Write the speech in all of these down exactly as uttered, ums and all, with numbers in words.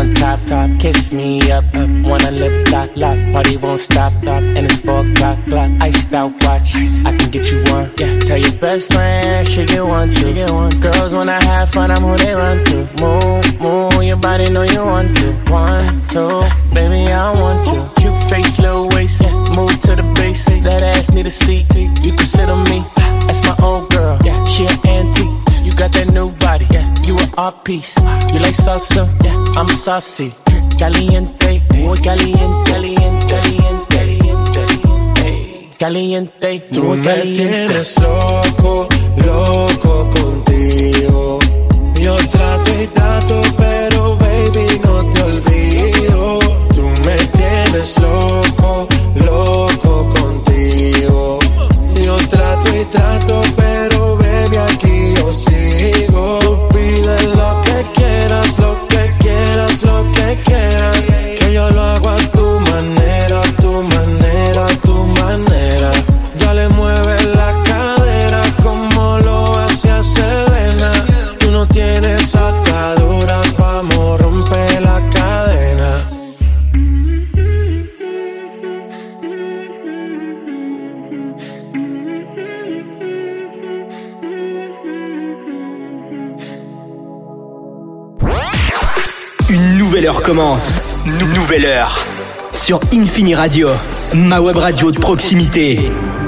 on top, top, kiss me up, up. Wanna lip lock, lock, party won't stop, stop. And it's four o'clock, clock, iced out watch. I can get you one, yeah. Tell your best friend, she get one, she get one. Girls when I have fun, I'm who they run to. Move, move, your body know you want to. One, two, baby, I want you. Cute face, little waist, yeah. Move to the base. That ass need a seat, you can sit on me. That's my old girl, yeah. She an antique. You got that new body, yeah. You an art piece. You like salsa, yeah. I'm saucy. Caliente, muy caliente, caliente, caliente, caliente, caliente. Tú me tienes loco, loco contigo. Yo trato y trato, pero baby no te olvido. Tú me tienes loco, loco contigo. Yo trato y trato, pero baby aquí yo sigo. Tú pide lo que quieras, lo que quieras, lo que quieras. Que yo lo hago a tu manera, a tu manera, a tu manera. Dale, mueve la cadera como lo hacía Selena. Tú no tienes ataduras, vamos, rompe la cadena. Une nouvelle heure commence. Nouvelle heure. Sur Infini Radio, ma web radio de proximité.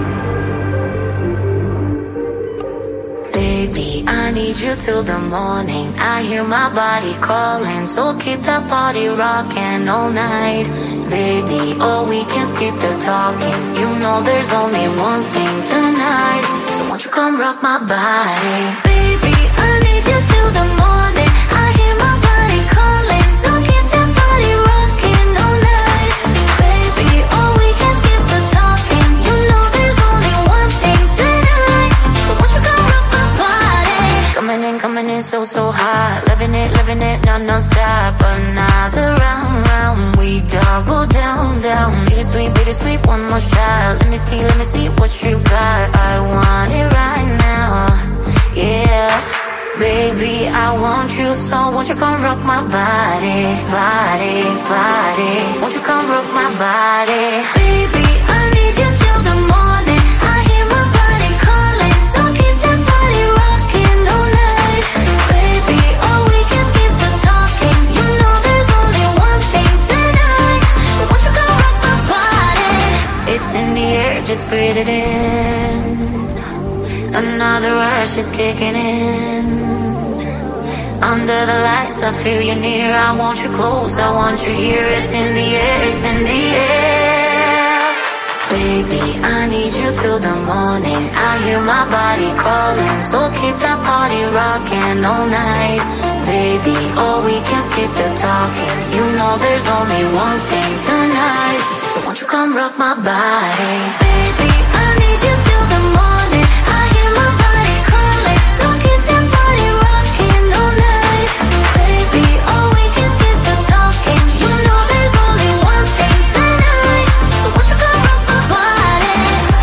Baby, I need you till the morning. I hear my body calling, so keep that body rocking all night. Baby, oh, we can skip the talking. You know there's only one thing tonight. So won't you come rock my body? Baby, I need you till the morning. I hear my body calling, so keep that body rocking all night. Baby, oh, we can skip the talking. You know there's only one thing tonight. So won't you come rock my body? Coming in, coming in so, so hot. Living it, living it, no, no stop. Another round, round. We double down, down. Bittersweet, bittersweet, one more shot. Let me see, let me see what you got. I want it right now. Yeah. Baby, I want you, so won't you come rock my body, body, body. Won't you come rock my body? Baby, I need you till the morning. I hear my body calling, so keep that body rocking all night. Baby, oh, we can skip the talking. You know there's only one thing tonight. So won't you come rock my body? It's in the air, just breathe it in. Another rush is kicking in. Under the lights, I feel you near. I want you close, I want you here. It's in the air, it's in the air. Baby, I need you till the morning. I hear my body calling, so keep that body rocking all night. Baby, oh, we can skip the talking. You know there's only one thing tonight. So won't you come rock my body? Baby, I need you till the morning. I hear my body calling, so keep that body rocking all night. Baby, oh, we can skip the talking. You know there's only one thing tonight. So won't you come rock my body?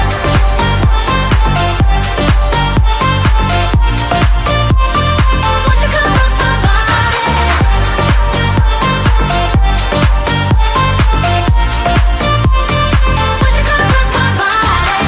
Won't you come rock my body? Won't you come rock my body?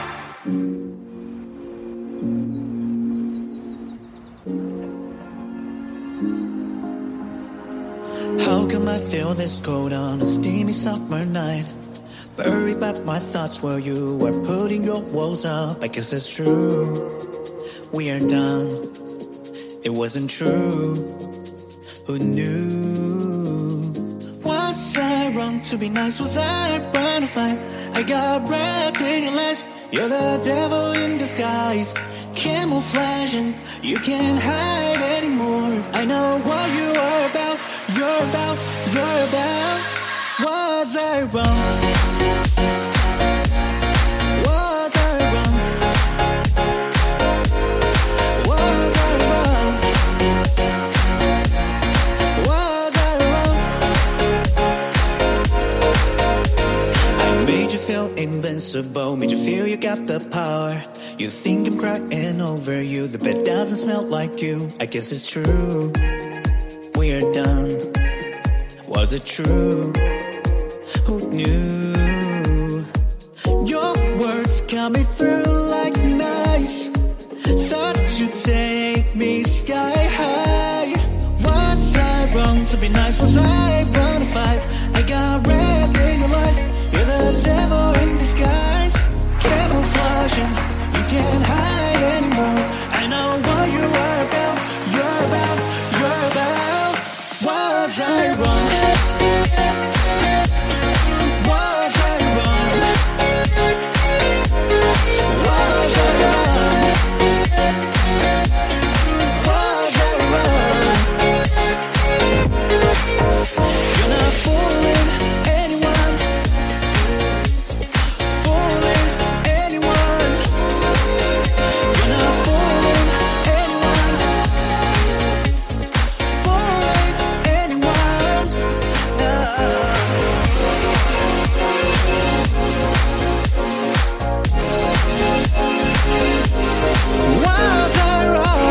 How come I feel this cold on a steamy summer night? Buried by my thoughts while you were putting your walls up. I guess it's true, we are done. It wasn't true, who knew? Was I wrong to be nice? Was I blind to find? I got wrapped in your lies. You're the devil in disguise, camouflaging. You can't hide anymore. I know what you are about. You're about, you're about. Was I wrong? Was I wrong? Was I wrong? Was I wrong? I made you feel invincible, made you feel you got the power. You think I'm crying over you, the bed doesn't smell like you. I guess it's true, we are done. Was it true? Who knew? Your words got me through like knives. Thought you'd take me sky high. Was I wrong to be nice? Was I wrong to fight? I got red in your eyes. You're the devil in disguise. Camouflaging, you can't hide anymore. I know what you are about. You're about, you're about. Was I wrong? Was I wrong? Was I wrong? Was I wrong? You're not fooling anyone. Fooling anyone. You're not fooling anyone. Fooling anyone. Was I wrong?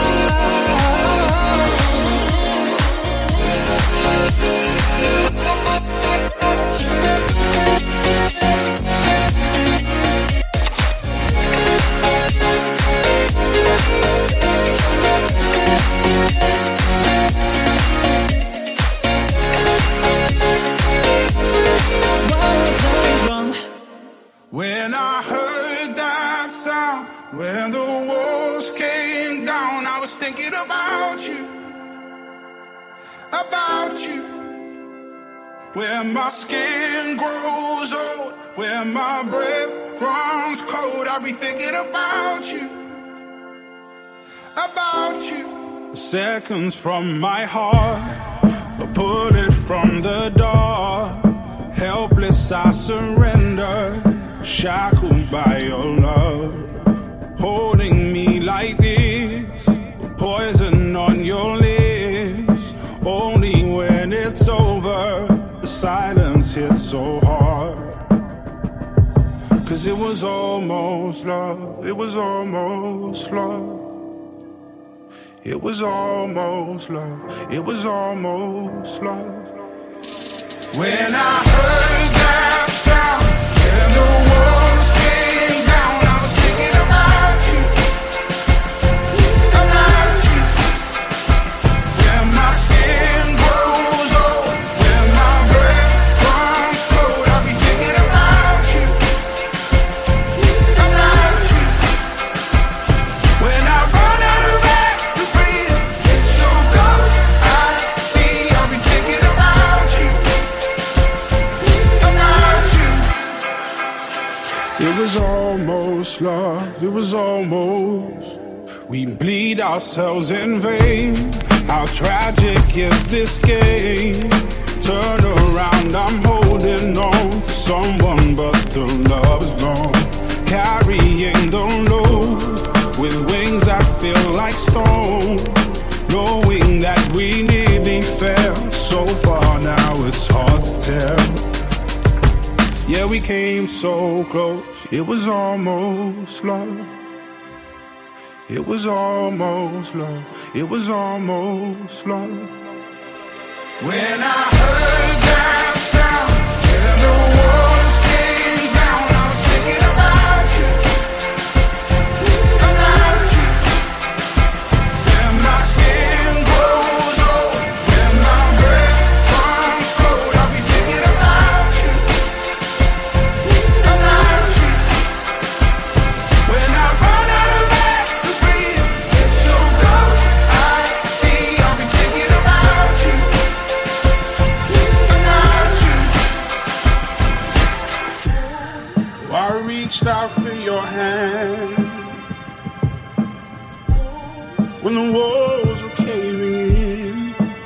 Was I wrong? When I heard that sound, when the walls came down, I was thinking about you, about you. Where my skin grows old, where my breath runs cold, I'll be thinking about you, about you. Seconds from my heart, a bullet from the dark. Helpless I surrender, shackled by your love. Holding me like this, poison on your lips. Only when it's over, the silence hits so hard. Cause it was almost love, it was almost love. It was almost love, it was almost love. When I heard that sound, and the walls came down, I was thinking about you, about you. When my skin grows old, when my breath runs cold, I'll be thinking about you, about you. When I run out of air to breathe, it's your ghost I see, I'll be thinking about you. It was almost love, it was almost. We bleed ourselves in vain. How tragic is this game? Turn around, I'm holding on to someone, but the love is gone. Carrying the load with wings that feel like stone. Knowing that we nearly fell so far, now it's hard to tell. Yeah, we came so close, it was almost love. It was almost love, it was almost love. When I heard that sound, and the walls came down, I was thinking about you, about you. When my skin grows old, when my breath comes cold, I'll be thinking about you, about you. When I run out of air to breathe, it's your ghost I see, I'll be thinking about you, about you. I reached out for your hand when the walls were caving in,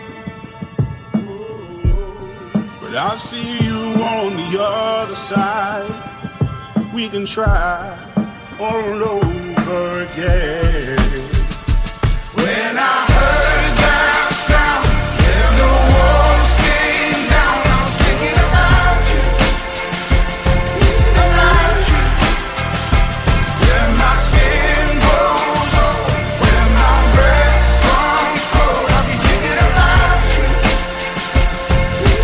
but I see you on the other side. We can try all over again. When I heard that sound, and the walls came down, I was thinking about you, about you. When my skin grows old, when my breath comes cold, I'll be thinking about you,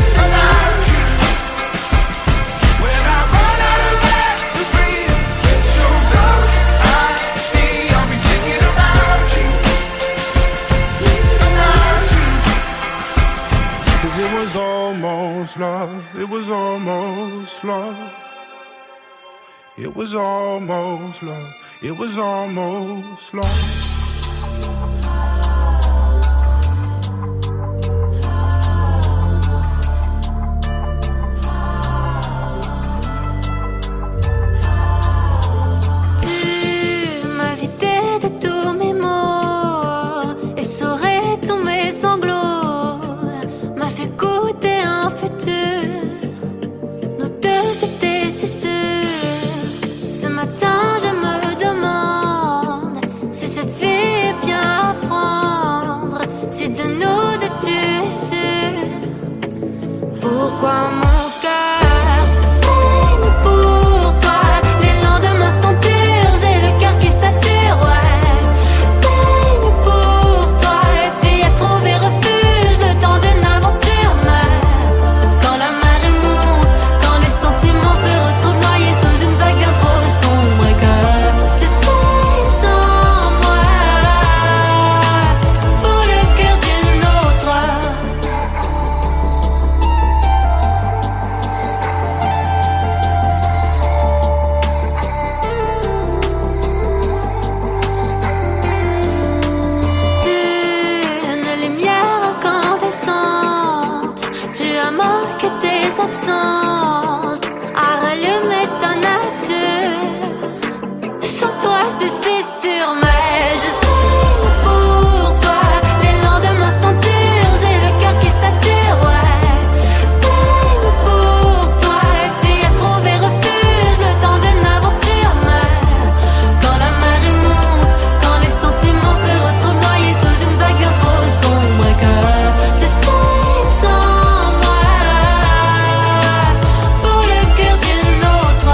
it was almost love. It was almost love. It was almost love. Tu m'as vidé de tous mes mots et saurais tous mes sanglots. M'a fait goûter un futur. Nous deux c'était c'est sûr. Ce matin je me demande si cette vie est bien à prendre. Si de nous deux tu es sûr. Pourquoi mon cœur saigne pour toi? Les lendemains sont durs, j'ai le cœur qui sature, ouais. Saigne pour toi, tu y as trouvé refuge, le temps d'une aventure, mais quand la marée monte, quand les sentiments se retrouvent noyés sous une vague bien trop sombre et que tu saignes sans moi, pour le cœur d'une autre. D'une lumière incandescente, tu as marqué tes absences, à rallumer ta nature. Sans toi c'est c'est sûr, mais je saigne pour toi. Les lendemains sont durs, j'ai le cœur qui sature, ouais. Saigne pour toi, tu y as trouvé refuge, le temps d'une aventure, mais quand la marée monte, quand les sentiments se retrouvent noyés sous une vague bien trop sombre et que tu saignes sans moi, pour le cœur d'une autre.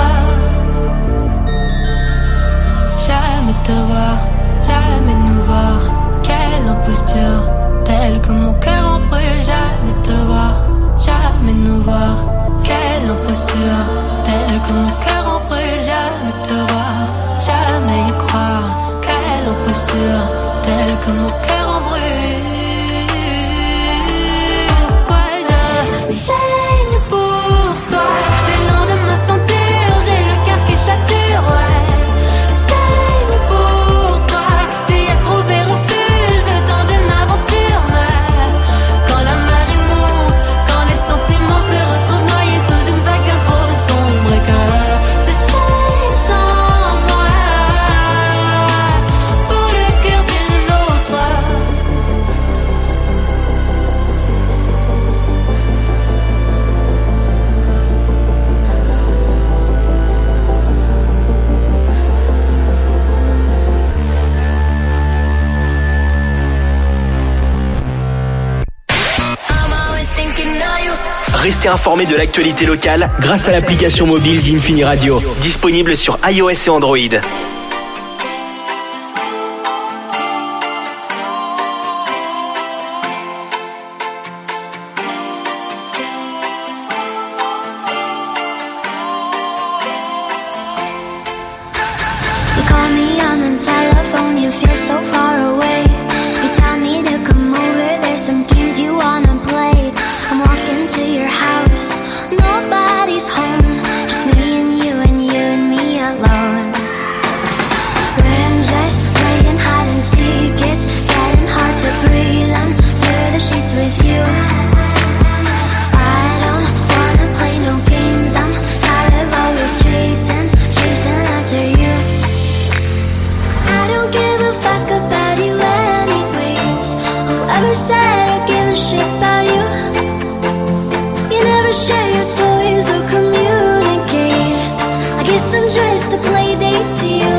Jamais te voir, jamais nous voir, quelle imposture, telle que mon cœur en brûle. Jamais te voir, jamais nous voir, quelle imposture, telle que mon cœur en brûle. Jamais te voir, jamais y croire, quelle imposture, telle que mon cœur en brûle. Pourquoi je saigne pour toi? Les lendemains sont durs, j'ai le cœur qui sature, ouais. Saigne pour toi, tu y as trouvé refuge, le temps d'une aventure, mais quand la marée monte, quand les sentiments se retrouvent noyés sous une vague bien trop sombre et que tu saignes sans moi, pour le cœur d'une autre. Restez informés de l'actualité locale grâce à l'application mobile d'Infini Radio, disponible sur iOS et Android. You call me on the telephone, you feel so far away. You tell me to come over, there's some games you wanna play. I'm walking to your house, nobody's home, just me and you and you and me alone. We're just playing hide and seek, it's getting hard to breathe under the sheets with you. I don't wanna play no games, I'm tired of always chasing, chasing after you. I don't give a fuck about you anyways. Whoever said I give a shit about you? You never share your toys or communicate. I guess I'm just a play date to you.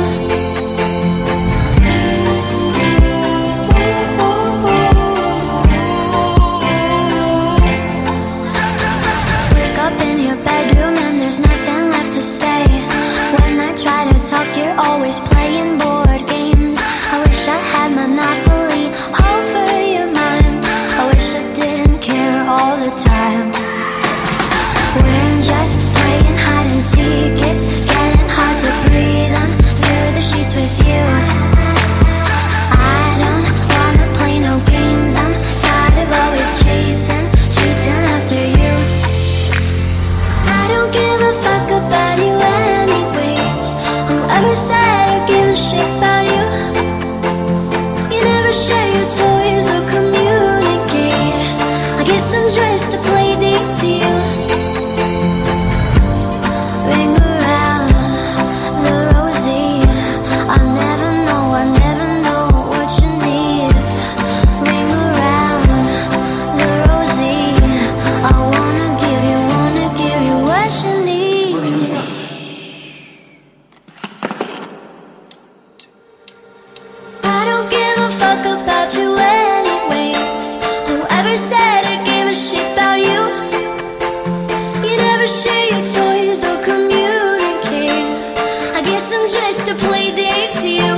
Wake up in your bedroom and there's nothing left to say. When I try to talk, you're always playing board games. I wish I had Monopoly over your mind. I wish I didn't care all the time. We're just playing hide and seek, it's getting hard to breathe under the sheets with you. I don't wanna play no games, I'm tired of always chasing, chasing after you. ever share your toys or communicate. I guess I'm just a play date to you.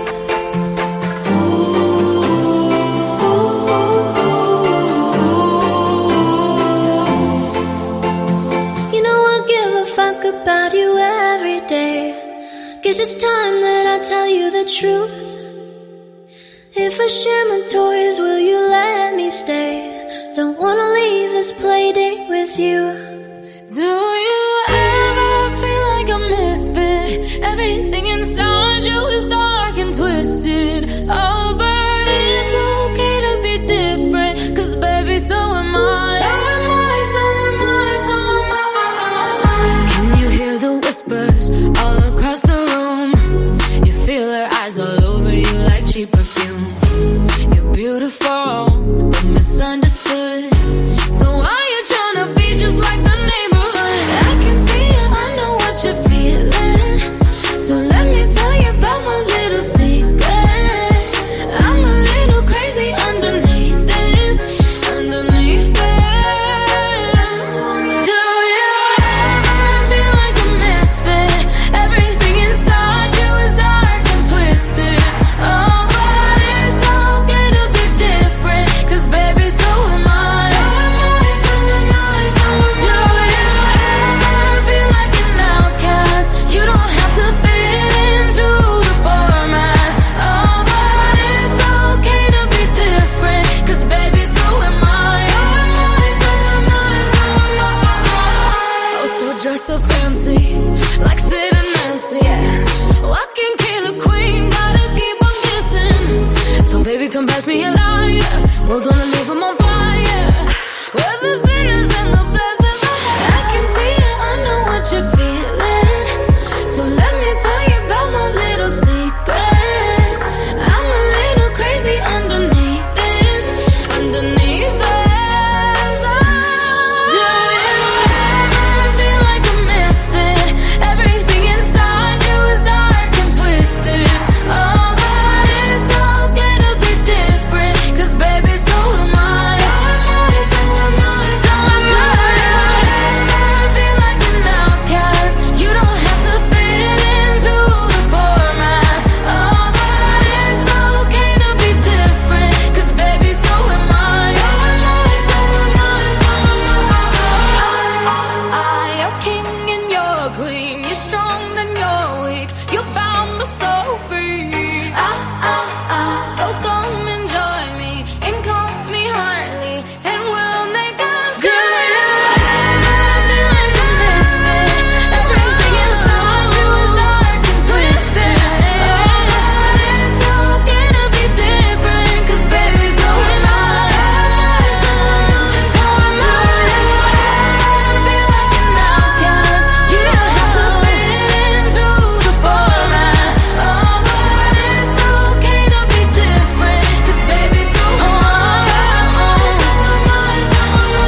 You know I give a fuck about you every day. Guess it's time that I tell you the truth. If I share my toys, will you let me stay? Don't wanna leave this play date with you. Do you ever feel like a misfit? Everything inside you is dark and twisted. Oh, but it's okay to be different, 'cause baby, so am I. So am I, so am I, so am I. Can you hear the whispers all across the room? You feel her eyes all over you like cheap perfume. You're beautiful, but misunderstood. So why you tryna be just like the neighborhood? I can see it, I know what you're feeling. So let me tell you about my little secret. I'm a little crazy underneath this, underneath this. Do you ever feel like a misfit? Everything inside you is dark and twisted. Oh, but it's okay to be different, 'cause baby, so am I. So am I, so am I, so am I. Do you ever feel like an outcast? You don't have to fit into the format. Oh, but it's okay to be different, 'cause baby, so am I. So am I, so am I, so am I. Oh, so dress so fancy, like Sid and Nancy, yeah. Walking killer queen, gotta keep on kissing. So baby, come pass me a lighter, we're gonna leave 'em on fire. We're the sinners and the blessings. I can see it, I know what you're feeling. So let me tell you about my little secret. I'm a little crazy underneath this, underneath this. Do you ever feel like a misfit? Everything inside you is dark and twisted. Oh, but it's okay to be different, 'cause baby, so am I. So am I, so am I, so am I. Do you ever feel like an outcast? You don't have to fit into the format. Oh, but it's okay to be different, 'cause baby, so am I. So am I, so am I, so am I. You're king and you're queen. You're strong and you're weak. You're bound but so free. Ah, ah, ah. So come and join me and call me Harley, and we'll make us good. Do you ever feel like a misfit? Everything inside you is dark and twisted. Oh, but it's okay to be different, 'cause baby, so am I. So am I, so am I, so am I. Do you ever feel like an outcast? You don't have to fit into the format. Oh, but it's okay to be different, 'cause baby, so am I. So am I, so am I, so am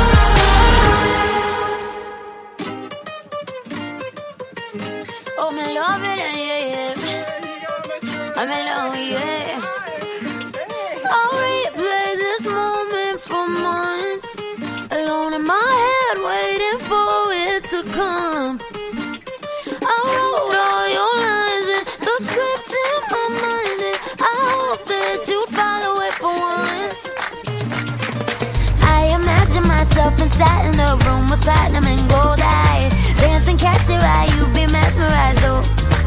I. Oh, me love it, yeah, yeah. I'm in love, yeah. I'll replay this moment for months, alone in my head, waiting for it to come. I wrote all your lines and the scripts in my mind, and I hope that you follow it for once. I imagine myself inside in the room with platinum and gold eyes, dancing, catch your eye, you be mesmerized, oh.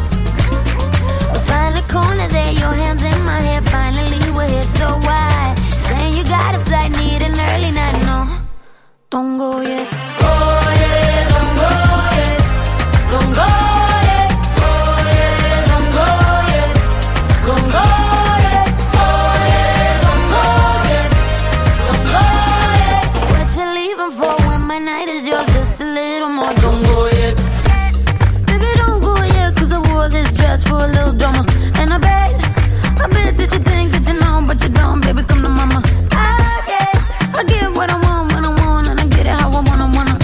Find the corner there, your hands in my hair. Finally we're here, so why? Saying you got a flight, need an early night. No, don't go yet. Oh yeah, don't go yet. Don't go yet. Oh yeah, don't go yet. Don't go yet. Oh yeah, don't go yet. Don't go yet. What you leaving for when my night is yours? Just a little more. Don't go yet. Baby, don't go yet, 'cause I wore this dress for a little drama. And I bet, I bet that you think that you know, but you don't. Baby, come to mama. I get, I get what I want when I want, and I get it how I wanna, wanna.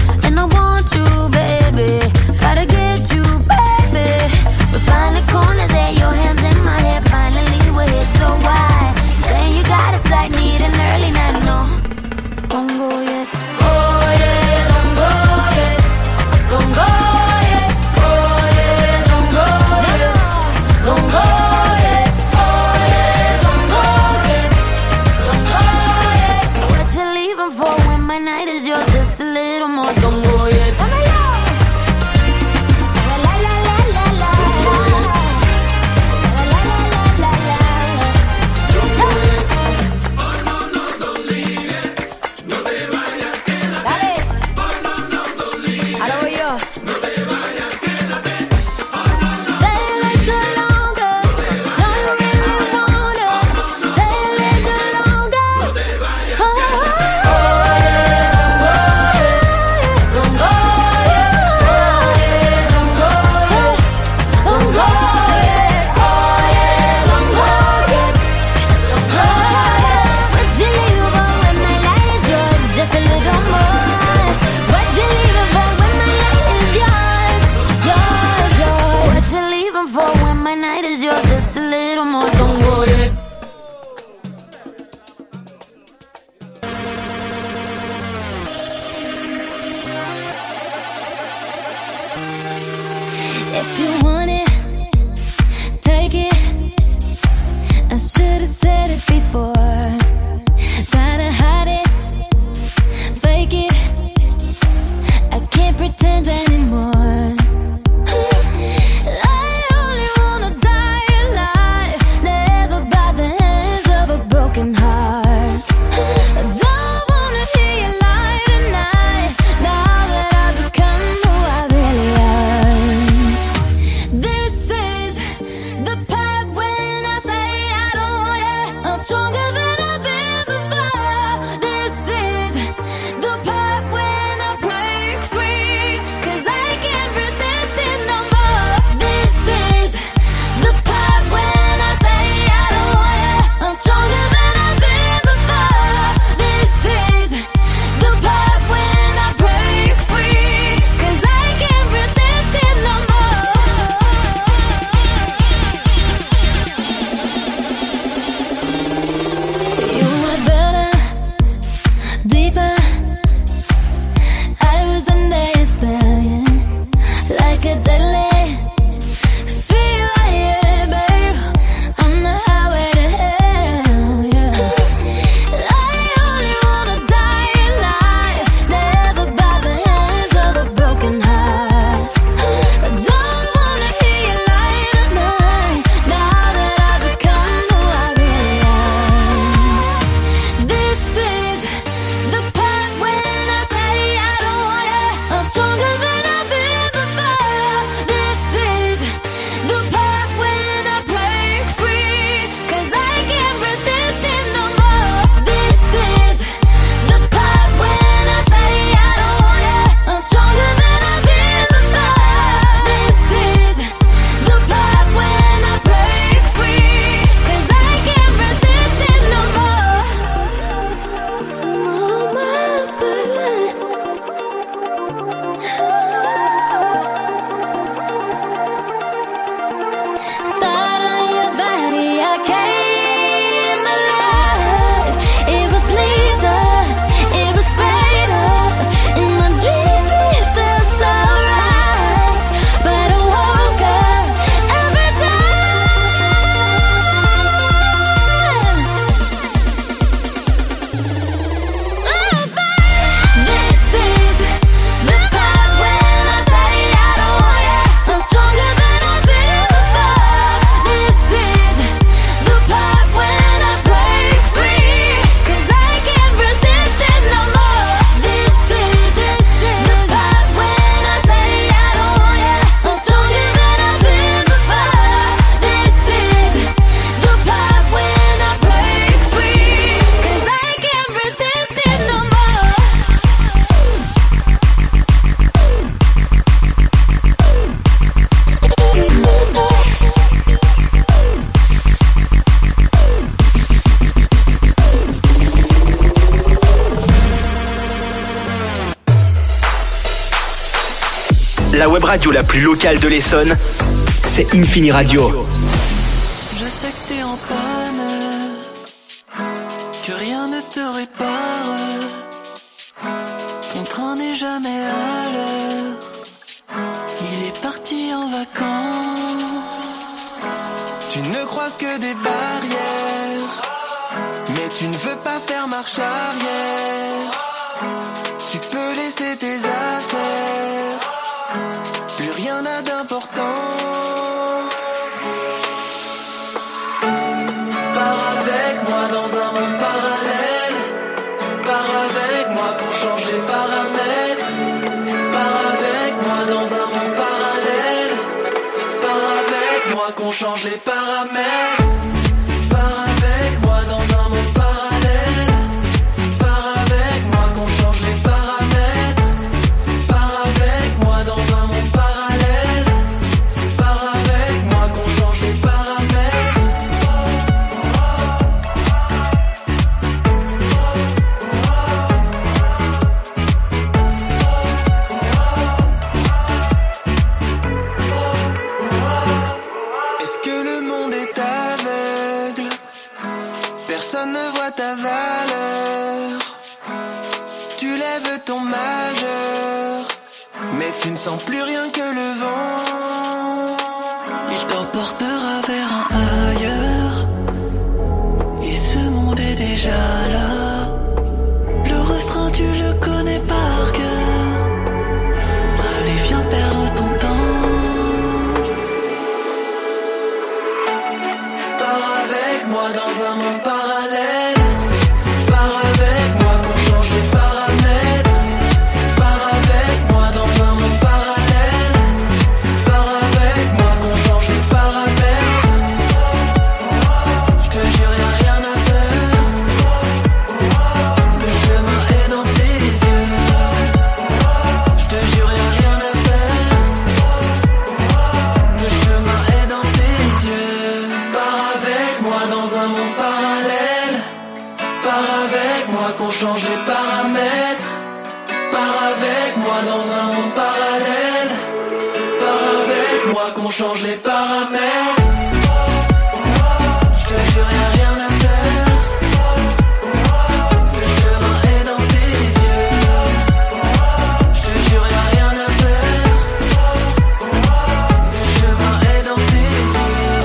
If you want it, take it. I should've said it before. Try to hide it, fake it. I can't pretend anymore. I only wanna die alive, never by the hands of a broken heart. I don't wanna hear you lie tonight, now that I've become who I really am. This is the part when I say I don't want you. I'm stronger than I've been before. This is the part when I break free, 'cause I can't resist it no more. This is the part when I say I don't want you. I'm stronger than I've been before. This is the part when I break free, 'cause I can't resist it no more. You were better, deeper. I was under your spell, yeah. Like a deadly feel, yeah, babe. On the highway to hell, yeah. I only wanna die alive, never by the hands of a broken heart. I don't wanna hear you lie tonight, now that I've become who I really am. This is the part when I say I don't want you. I'm stronger than I've been before. This is the part when I break free, 'cause I can't resist it no more. This is the part when I say I don't want you. I'm stronger than I've been before. This is the part when I break free, 'cause I can't resist it no more. Oh my baby. Thought on your body, I came alive. It was lethal, it was fatal. In my dreams it felt so right, but I woke up every time. Oh, this is the part when I say I don't want you. I'm stronger than I've been before. This is the part when I break free, 'cause I can't resist it no more. This is the part when I say I don't want you. I'm stronger than I've been before. This is the part when I break free, 'cause I can't resist it no more. La web radio la plus locale de l'Essonne, c'est Infini Radio. Je sais que t'es en panne, que rien ne te répare. Ton train n'est jamais à l'heure, il est parti en vacances. Tu ne croises que des barrières, mais tu ne veux pas faire marche arrière. Tu peux laisser tes affaires, plus rien n'a d'importance. Pars avec moi dans un monde parallèle. Pars avec moi qu'on change les paramètres. Pars avec moi dans un monde parallèle. Pars avec moi qu'on change les paramètres. Pars avec moi dans un monde parallèle. Pars avec moi qu'on change les paramètres. Pars avec moi dans un monde parallèle. Pars avec moi qu'on change les paramètres. Est-ce que le monde est aveugle? Personne ne voit ta valeur. Tu lèves ton majeur, mais tu ne sens plus rien que le vent. Il t'emportera vers un ailleurs. Et ce monde est déjà là. Le refrain tu le connais par cœur. Allez viens perdre ton temps. Pars avec moi dans un monde parallèle. Pars avec moi qu'on change les paramètres. Pars avec moi dans un monde parallèle. Pars avec moi qu'on change les paramètres. Je te jure y'a rien à faire. Le chemin est dans tes yeux. Je te jure y'a rien à faire. Le chemin est dans tes yeux. Pars avec moi dans un monde parallèle. Pars avec moi qu'on change les paramètres. Pars avec moi dans un monde parallèle. Pars avec moi qu'on change les paramètres. Je te jure y'a rien à faire. Le chemin est dans tes yeux. Je te jure y'a rien à faire. Le chemin est dans tes yeux.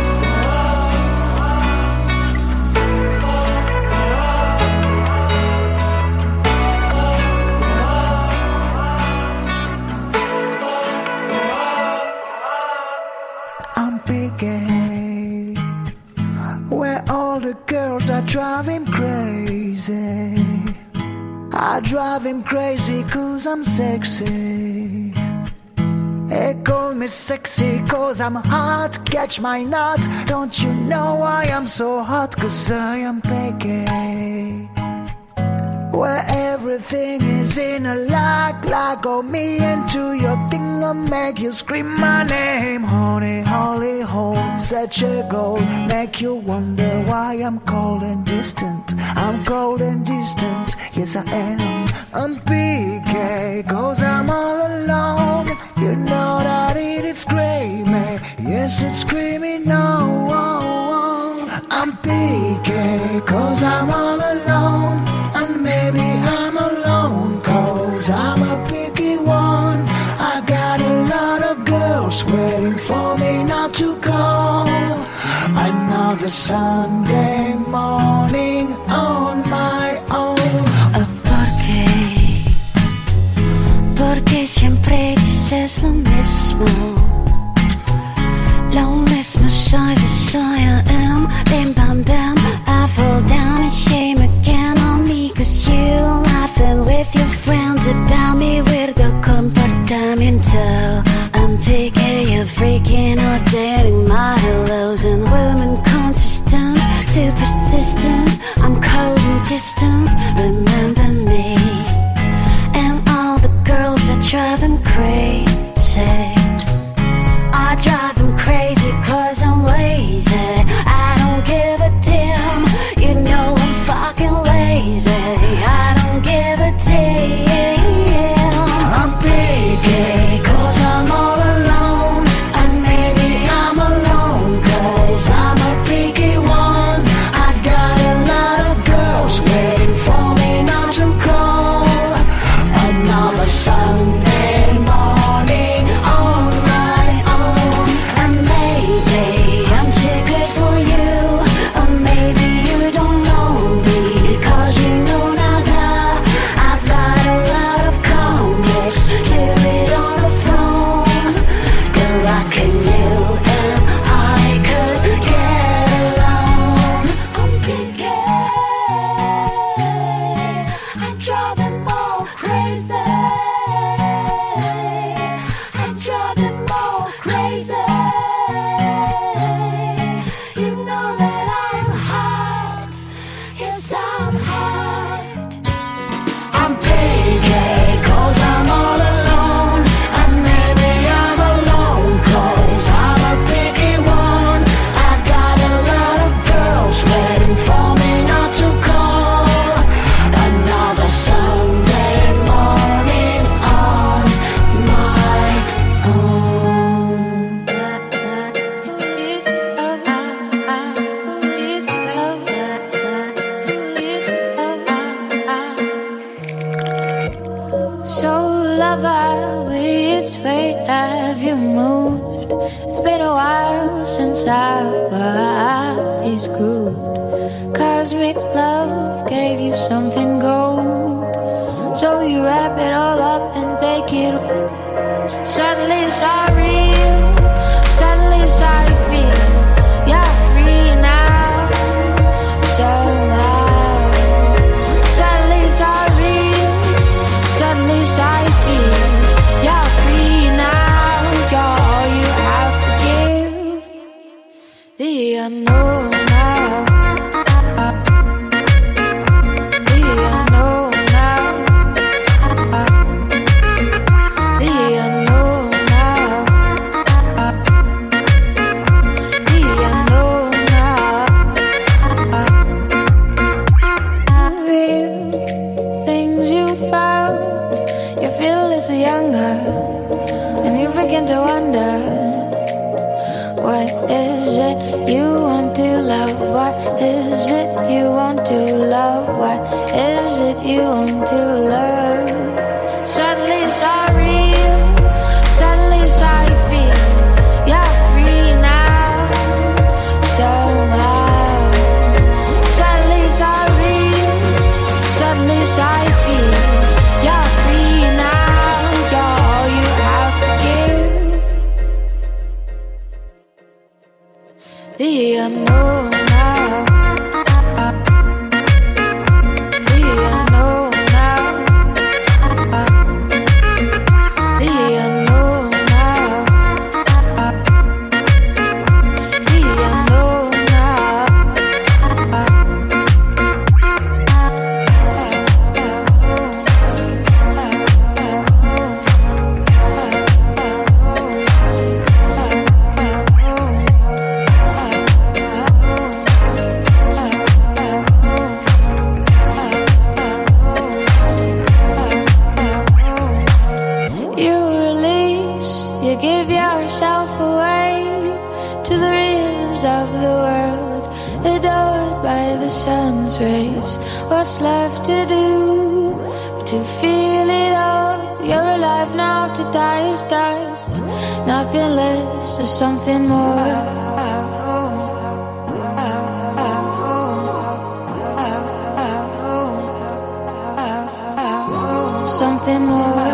I'm Piqué, where all the girls are driving crazy. I drive him crazy cause I'm sexy. They call me sexy cause I'm hot, catch my nut. Don't you know why I'm so hot? Cause I am Piqué, where everything is in a lock. Lock on me into your thing and make you scream my name. Honey, holy hole, such a goal. Make you wonder why I'm cold and distant. I'm cold and distant, yes I am. I'm P K, cause I'm all alone. You know that it is screaming, yes it's screaming no. I'm P K, cause I'm all alone. And maybe I'm alone, cause I'm a picky one. I got a lot of girls waiting for me not to call. Another Sunday morning on my own. ¿Por qué? Porque siempre dices lo mismo. Lo mismo soy, soy I am. Bim bam bam, I fall down and shame again on me. Cause you laughing with your friends about me. Weirdo comportamiento. I'm picking, you're freaking out, dating my hellos. And women consistent, too persistent. I'm cold and distant, remember me. And all the girls that drive them crazy. I drive them crazy cause I'm lazy. I don't give a damn. You know I'm fucking lazy. I don't give a damn. I'm picky, cause I'm all alone. And maybe I'm alone, cause I'm a picky one. I've got a lot of girls waiting for me not to call. Another Sunday morning on my own. And maybe I'm too good for you. Or maybe you don't know me, cause you know nada. I've got a lot of complex to read on the phone. You're rocking you and I could get along. I'm picky, I drive them all crazy. I drive them all crazy. You know that I'm hot. Yes, I'm hot. I'm picky, cause I'm all alone. And maybe I'm alone, cause I'm a picky one. I've got a lot of girls waiting for me not to call. Another Sunday morning on my own. So lover, which way have you moved? It's been a while since our bodies grooved. Cosmic love gave you something gold, so you wrap it all up and take it. Suddenly it's all real, suddenly it's how you feel. You're free now, somehow. Suddenly it's all real, suddenly it's how you feel. You're free now, you're all you have to give. The unknown now. To wonder, what is it you want to love? What is it you want to love? What is it you want to love? Suddenly it's all real, suddenly it's how you feel. You're free now, somehow. Suddenly it's all real, suddenly it's how you feel. You're free now, you're all you have to give. The unknown now. The unknown now. The unknown now. The unknown now. What's left to do to feel it all? You're alive now, to die is dust. Nothing less or something more. Something more.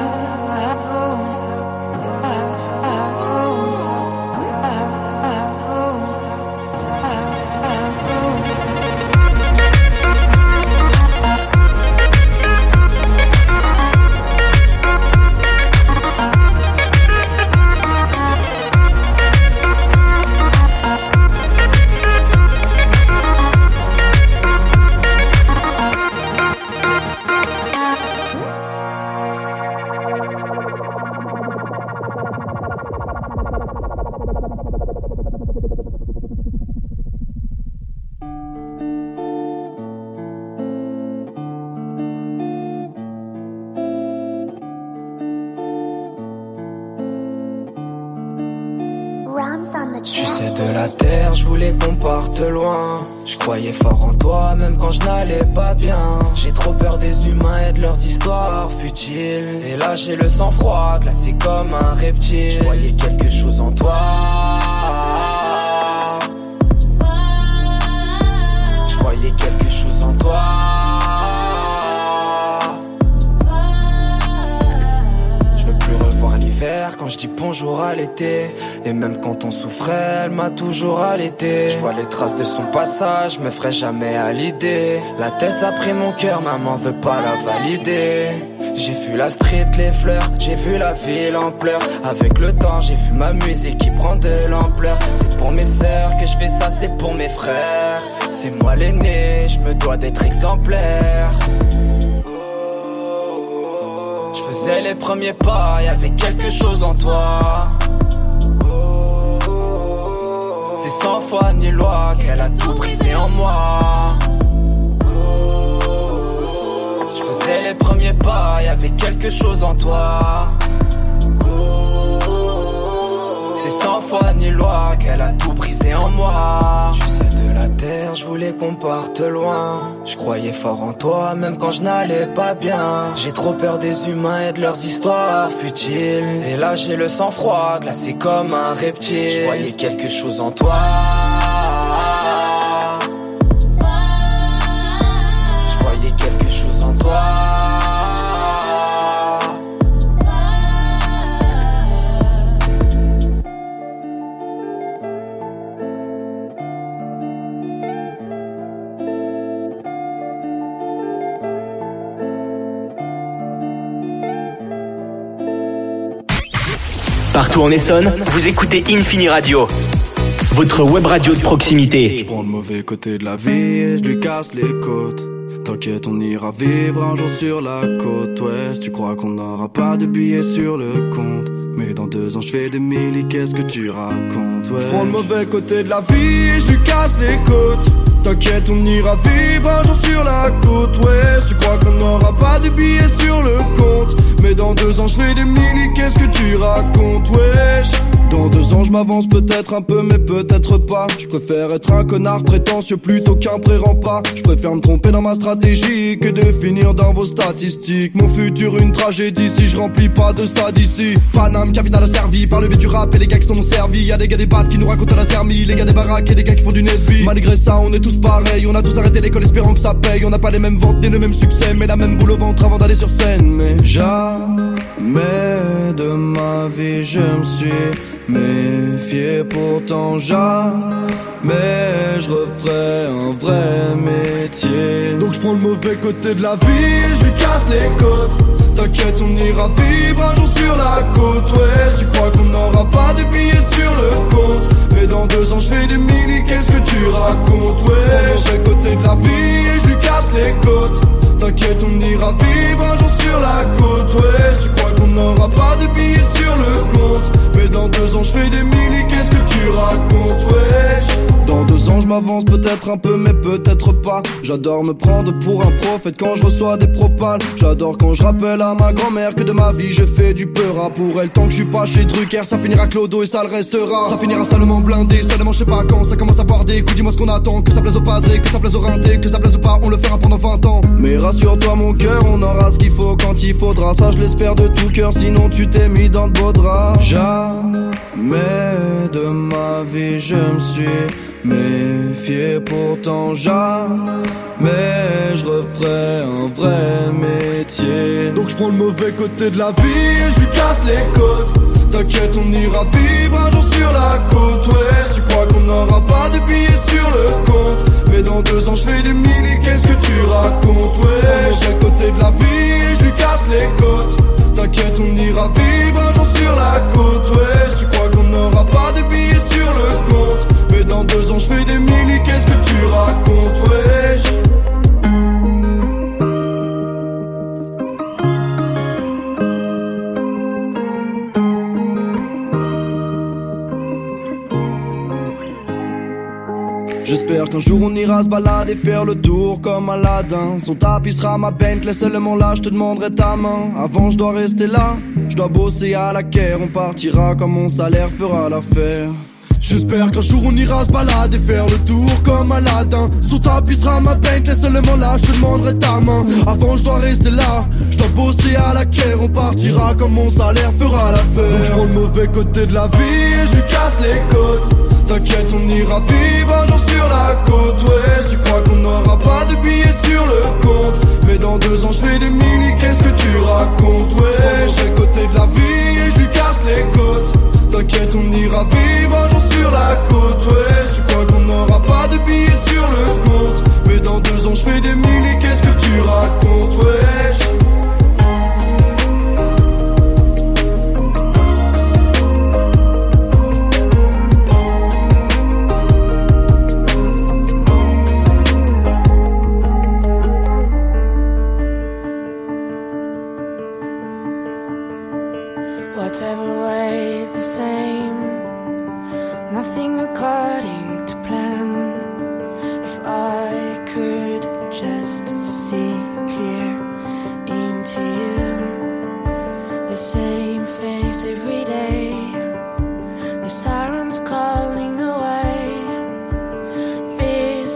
Tu sais, de la terre, je voulais qu'on parte loin. Je croyais fort en toi, même quand je n'allais pas bien. J'ai trop peur des humains et de leurs histoires futiles. Et là j'ai le sang froid, glacé comme un reptile. Je voyais quelque chose en toi. Je voyais quelque chose en toi. Quand je dis bonjour à l'été, et même quand on souffrait, elle m'a toujours allaité. Je vois les traces de son passage, me ferai jamais à l'idée. La tête a pris mon cœur, maman veut pas la valider. J'ai vu la street, les fleurs, j'ai vu la ville en pleurs. Avec le temps, j'ai vu ma musique qui prend de l'ampleur. C'est pour mes sœurs que je fais ça, c'est pour mes frères. C'est moi l'aîné, je me dois d'être exemplaire. Je faisais les premiers pas, y'avait quelque chose en toi. C'est sans foi ni loi qu'elle a tout brisé en moi. Je faisais les premiers pas, y'avait quelque chose en toi. C'est sans foi ni loi qu'elle a tout brisé en moi. Tu sais, de la la terre, je voulais qu'on parte loin. Je croyais fort en toi, même quand je n'allais pas bien. J'ai trop peur des humains et de leurs histoires futiles. Et là j'ai le sang froid, glacé comme un reptile. Je voyais quelque chose en toi. Je voyais quelque chose en toi. Partout en Essonne, vous écoutez Infini Radio, votre web radio de proximité. Je prends le mauvais côté de la vie et je lui casse les côtes. T'inquiète, on ira vivre un jour sur la côte ouest. Tu crois qu'on n'aura pas de billets sur le compte, mais dans deux ans je fais des milli, qu'est-ce que tu racontes, ouais. Je prends le mauvais côté de la vie et je lui casse les côtes. T'inquiète, on ira vivre un jour sur la côte ouest. Tu crois qu'on n'aura pas de billets sur le compte, mais dans deux ans je fais des milli, qu'est-ce que tu racontes, wesh. Dans deux ans je m'avance peut-être un peu mais peut-être pas. Je préfère être un connard prétentieux plutôt qu'un pré-rempart. Je préfère me tromper dans ma stratégie que de finir dans vos statistiques. Mon futur une tragédie si je remplis pas de stade ici. Paname, capitale asservie par le biais du rap et les gars qui sont servis. Y'a des gars des battes qui nous racontent la sermie, les gars des baraques et des gars qui font du Nesby. Malgré ça on est tous pareils, on a tous arrêté l'école espérant que ça paye. On n'a pas les mêmes ventes ni le même succès, mais la même boule au ventre avant d'aller sur scène. Mais jamais de ma vie je me suis méfié, pourtant jamais je referai un vrai métier. Donc je prends le mauvais côté de la vie et je lui casse les côtes. T'inquiète, on ira vivre un jour sur la côte ouest. Tu crois qu'on n'aura pas de billets sur le compte, mais dans deux ans je fais des milli, qu'est-ce que tu racontes, ouais. Je prends le mauvais côté de la vie et je lui casse les côtes. T'inquiète, on ira vivre un jour sur la côte ouest. Tu crois qu'on n'aura pas de billets sur le compte, mais dans deux ans je fais des milli, qu'est-ce que tu racontes, wesh. Dans deux ans je m'avance peut-être un peu mais peut-être pas. J'adore me prendre pour un prophète quand je reçois des propales. J'adore quand je rappelle à ma grand-mère que de ma vie j'ai fait du peur. Pour elle tant que je suis pas chez Drucker, ça finira clodo et ça le restera. Ça finira seulement blindé, seulement je sais pas quand. Ça commence à boire des coups, dis-moi ce qu'on attend. Que ça plaise au padré, que ça plaise au rinté, que ça plaise ou pas, on le fera pendant vingt ans. Mais rassure-toi mon cœur, on aura ce qu'il faut quand il faudra. Ça je l'espère de tout cœur, sinon tu t'es mis dans de beaux draps. Jamais de ma vie je me suis méfié, pourtant jamais je referai un vrai métier. Donc je prends le mauvais côté de la vie et je lui casse les côtes. T'inquiète, on ira vivre un jour sur la côte ouest. Tu crois qu'on n'aura pas de billets sur le compte, mais dans deux ans je fais des milli, qu'est-ce que tu racontes, ouais. Je prends le mauvais côté de la vie et je lui casse les côtes. T'inquiète, on ira vivre un jour sur la côte ouest. Tu crois qu'on n'aura pas de billets sur le compte, mais dans deux ans je fais des milli, qu'est-ce que tu racontes, wesh. J'espère qu'un jour on ira se balader, faire le tour comme Aladdin. Son tapis sera ma Bentley, seulement là je te demanderai ta main. Avant je dois rester là, je dois bosser à la caire. On partira quand mon salaire fera l'affaire. J'espère qu'un jour on ira se balader, faire le tour comme Aladdin. Son tapis sera ma Bentley, seulement là je te demanderai ta main. Avant je dois rester là, je dois bosser à la caire. On partira quand mon salaire fera l'affaire. Donc je prends le mauvais côté de la vie et je lui casse les côtes. T'inquiète, on ira vivre un jour sur la côte ouest. Tu crois qu'on n'aura pas de billets sur le compte, mais dans deux ans je fais des milli, qu'est-ce que tu racontes, ouais. Je prends le côté de la vie et je lui casse les côtes. T'inquiète, on ira vivre un jour sur la côte ouest. Tu crois qu'on n'aura pas de billets sur le compte, mais dans deux ans je fais des milli, qu'est-ce que tu racontes, wesh. Whatever way the same, nothing according to plan. If I could just see clear into you, the same face every day, the sirens calling away,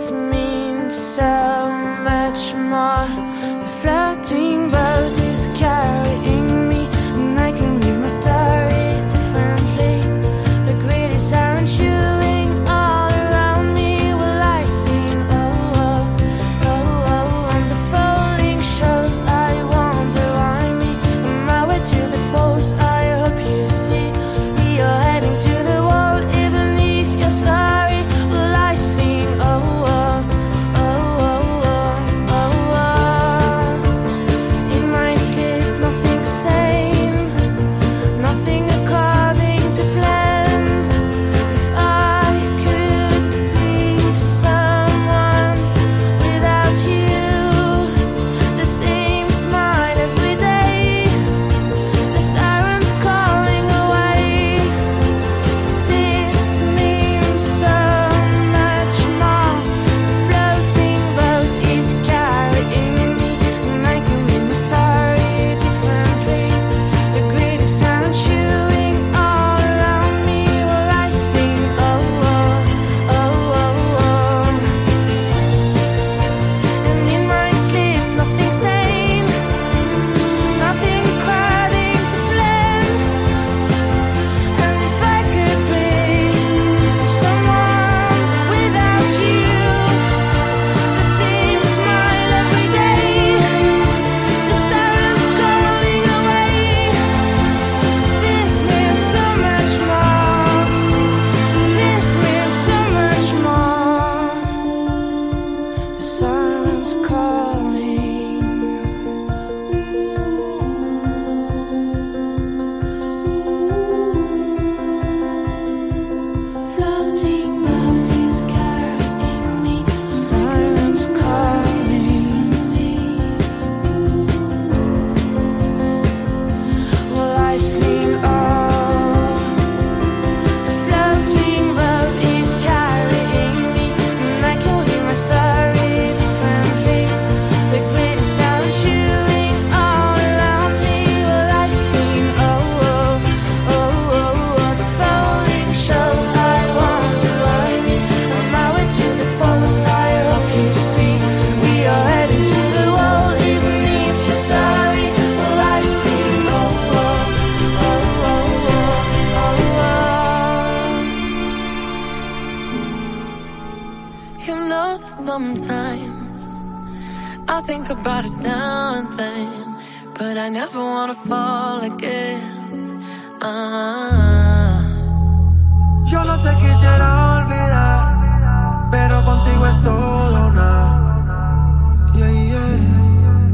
sometimes. I think about us now and then, but I never wanna fall again. Ah. Yo no te quisiera olvidar, pero contigo es todo nada. Yeah, yeah.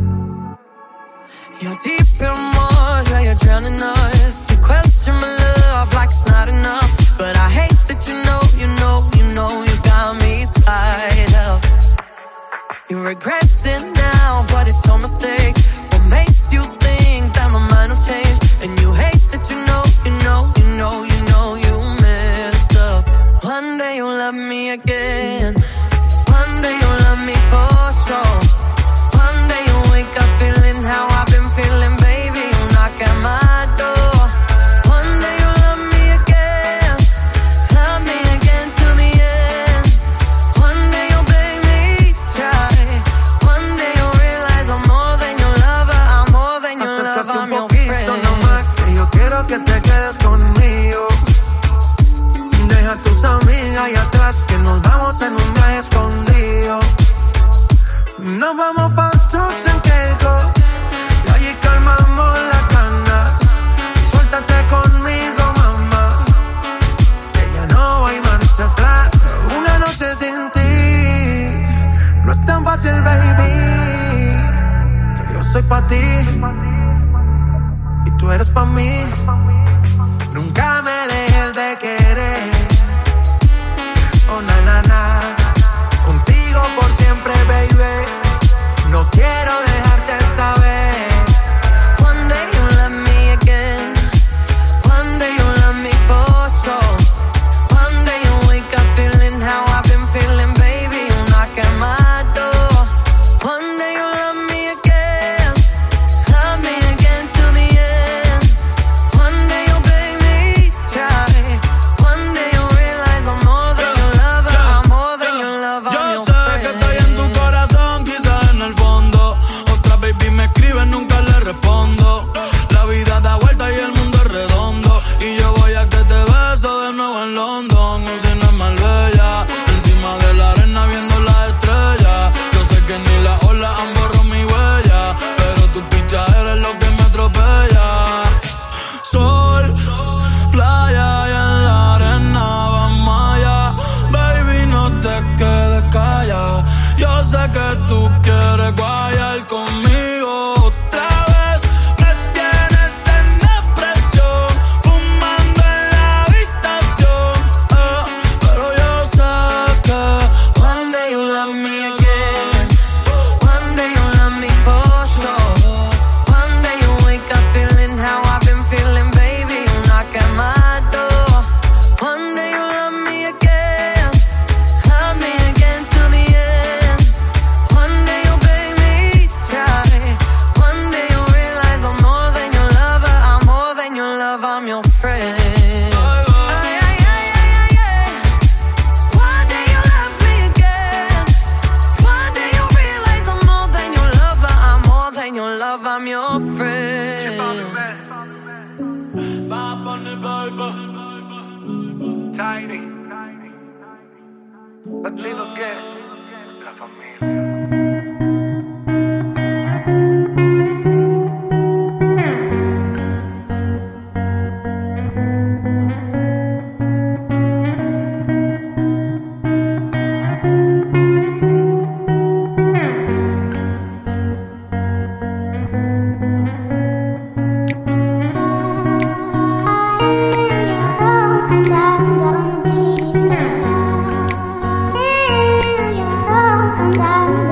You're deep in water, yeah, you're drowning us. You question my love like it's not enough, but I hate that you know, you know, you know you got me tied up. You regret it now, but it's your mistake. What makes you think that my mind will change? And you hate that you know, you know, you know, you know you messed up. One day you'll love me again. One day you'll love me for sure. One day you'll wake up feeling how I've been feeling, baby. You'll knock at my door. One day you'll love me again. Love me again till the end. One day you'll beg me to try. One day you'll realize I'm more than your lover. I'm more than your lover. I'm your friend. Nomás que yo quiero que te quedes conmigo. Deja a tus amigas ahí atrás, que nos vamos en un viaje escondido. Nos vamos pa' Turks and Caicos y allí calmamos las ganas. Suéltate conmigo, mamá, que ya no hay marcha atrás. Una noche sin ti no es tan fácil, baby, que yo soy pa' ti y tú eres pa' mí. Nunca me dejes de querer. Oh, na, na, na. Contigo por siempre, baby. No quiero dejarte esta vez. One day you'll love me again. One day you'll love me for sure. One day you'll wake up feeling how I've been feeling, baby. You'll knock at my door. One day you'll love me again. Love me again till the end. One day you'll beg me to try. One day you'll realize I'm more than your lover. I'm more than your lover. I'm your friend. Yo sé que estoy en tu corazón, quizás en el fondo. Otra baby me escribe, nunca le respondo. La vida da vuelta y el mundo es redondo. Y yo voy a que te beso de nuevo en London. Cocina en Marbella, encima de la arena viendo las estrellas. Yo sé que ni las olas han borrado mi huella, pero tu picha eres lo que me atropella. Sol, playa y en la arena vamos allá. Baby, no te quedes callada. Yo sé que tú quieres guayar conmigo otra vez. Me tienes en depresión, fumando en la habitación, eh, pero yo sé que One day you'll love me again. One day you'll love me for sure. One day you'll wake up feeling how I've been feeling, baby. You'll knock at my door. One day you'll love me again. Love me again till the end. One day you'll beg me to try. One day you'll realize I'm more than your lover. I'm more than your lover. I'm your friend. Ay, ay, ay, ay, ay, ay. One day you'll love me again. One day you'll realize I'm more than your lover. I'm more than your lover. I'm your friend. Tiny. Latino que la familia. I'm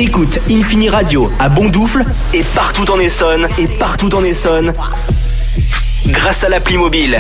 Écoute Infini Radio à Bondoufle et partout en Essonne et partout en Essonne grâce à l'appli mobile.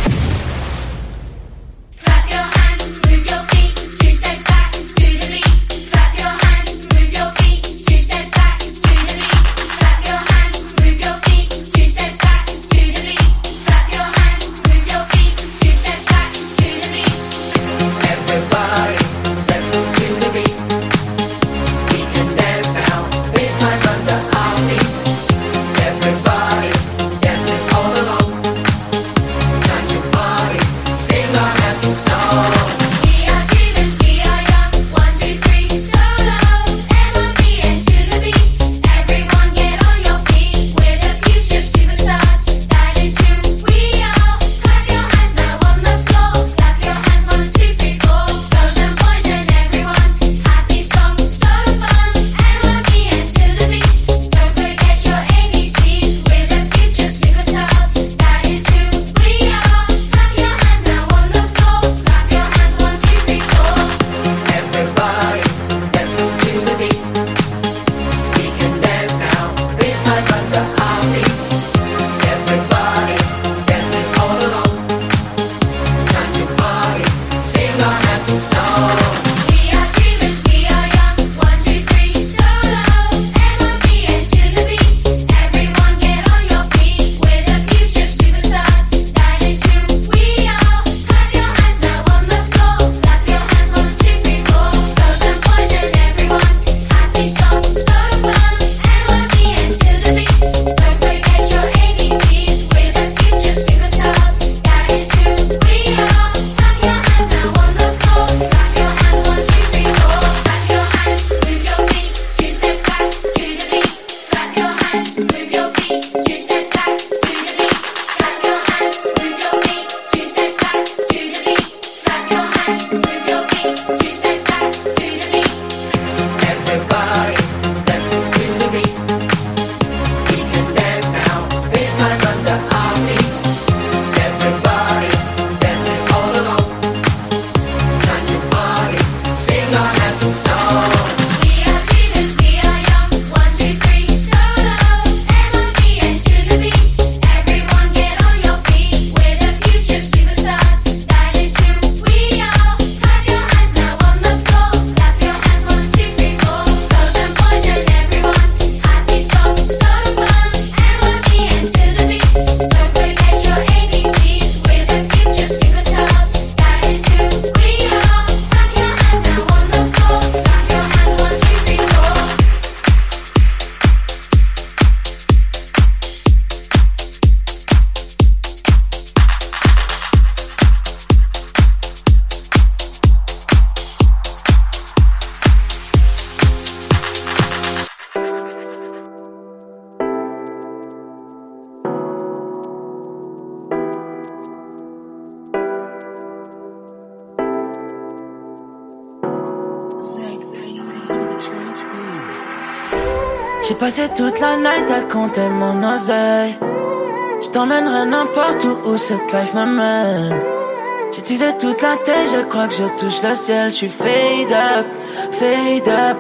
J'ai passé toute la night à compter mon oseille. Je t'emmènerai n'importe où où cette life m'amène. J'ai teasé toute la tête, je crois que je touche le ciel. Je suis fade up, fade up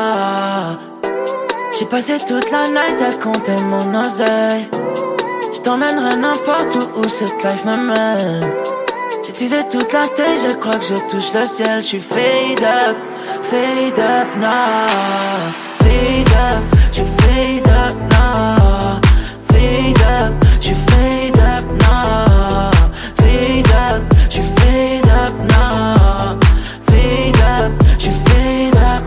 now. J'ai passé toute la night à compter mon oseille. Je t'emmènerai n'importe où où cette life m'amène. J'ai teasé toute la tête, je crois que je touche le ciel. Je suis fade up, fade up now. Fade up, je fade up now. Fade up, je fade up now. Fade up, je fade up now. Fade up, je fade up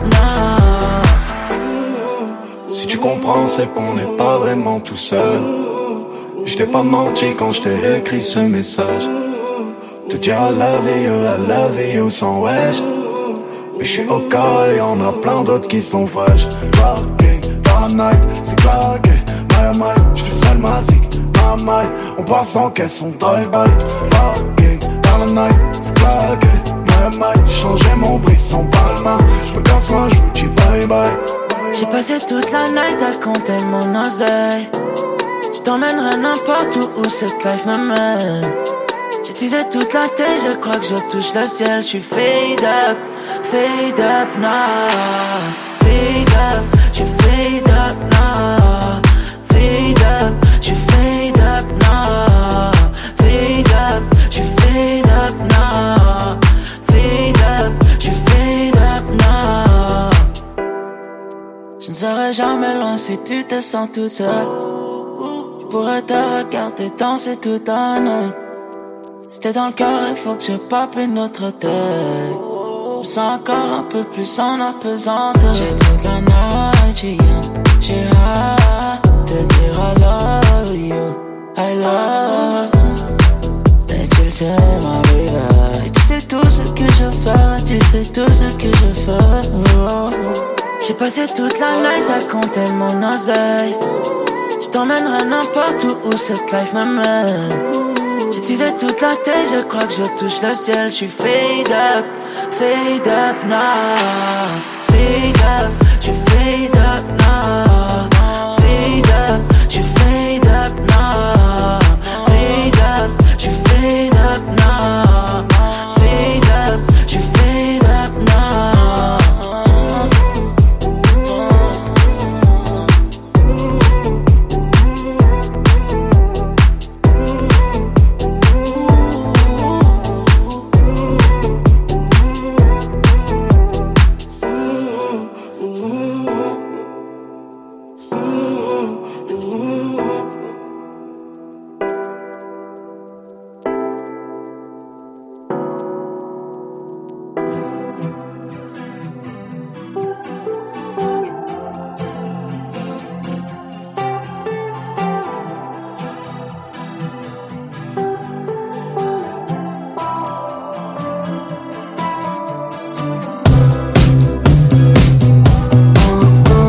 now. Si tu comprends, c'est qu'on n'est pas vraiment tout seul. Je t'ai pas menti quand je t'ai écrit ce message. Te dire I love you, I love you sans wesh. Mais je suis au cas et y'en a plein d'autres qui sont fraîches. Parking dans la night, c'est claqué. My oh my, j'fais seul ma zik, my my. On passe en caisse, on drive-by. Parking dans la night, c'est claqué. My oh my, j'ai changé mon bris en palma. J'me casse moi, j'vous dis bye bye. J'ai passé toute la night à compter mon oseille. J't'emmènerai n'importe où où cette life m'amène. J'ai teasé toute la tête, je crois que je touche le ciel. J'suis fade up, fade up now. Fade up, ne serai jamais loin si tu te sens toute seule. Je pourrais te regarder danser toute la nuit. Si t'es dans le cœur, il faut que je pape une autre tête. Je me sens encore un peu plus en apesanteur. J'ai toute la night, j'ai j'ai hâte de dire I love you, I love you. Et tu le sais, ma baby. Et tu sais tout ce que je fais, tu sais tout ce que je fais. Oh. J'ai passé toute la night à compter mon oseille. Je t'emmènerai n'importe où où cette life m'amène. J'utilisais toute la tête, je crois que je touche le ciel. Je suis fade up, fade up now. Fade up, je fade